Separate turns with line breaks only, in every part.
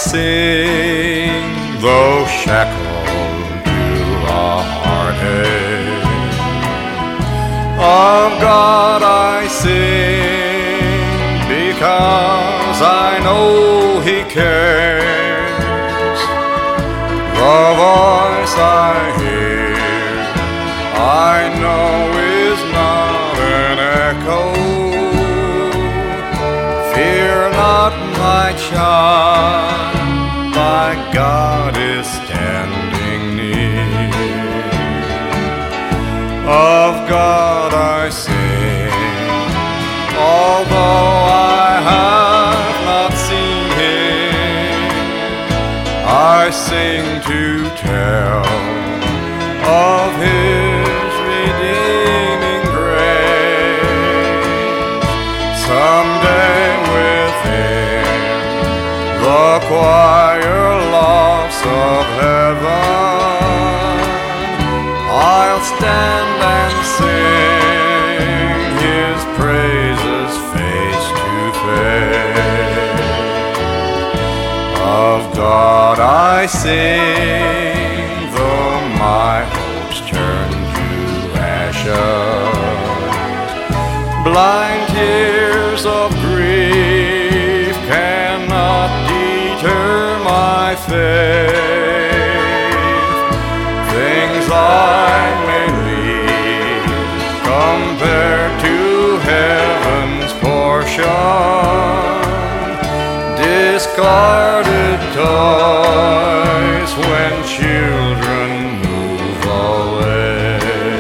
sing, though shackled to a heartache. Of God I sing, because I know He cares. The voice I hear, I know is not an echo. Fear not, my child, thy God is standing near. Of God I sing, although I have not seen Him, I sing to tell of His redeeming grace. Someday within the choir lofts of heaven, I'll stand and sing His praises face to face. Of God I sing, though my hopes turn to ashes. Blind tears of grief cannot deter my faith. Things I may leave compared to heaven's portion, discarded toys when children move away.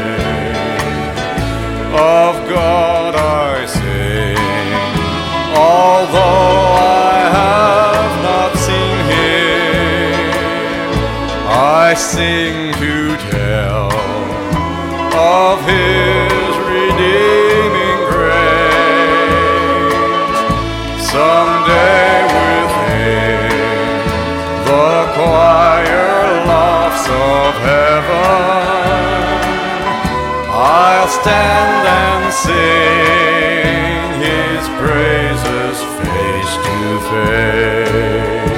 Of God I sing, although I have not seen Him, I sing to tell of His redeeming grace. Someday within the choir lofts of heaven, I'll stand and sing His praises face to face.